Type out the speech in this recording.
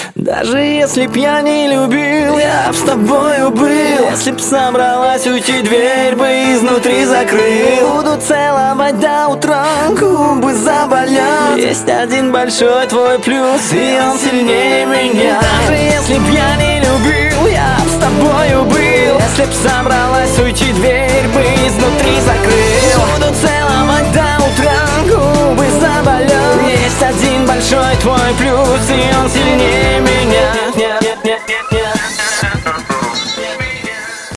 Даже если б я не любил, я б с тобою был. Если б собралась уйти, дверь бы изнутри закрыл. Буду целовать до утра, губы заболят. Есть один большой твой плюс, и он сильнее меня. Даже если б я не любил, я б с тобою был. Если б собралась уйти, дверь бы изнутри закрыл. Буду целовать до утра, губы заболят. Есть один большой твой плюс, и он сильнее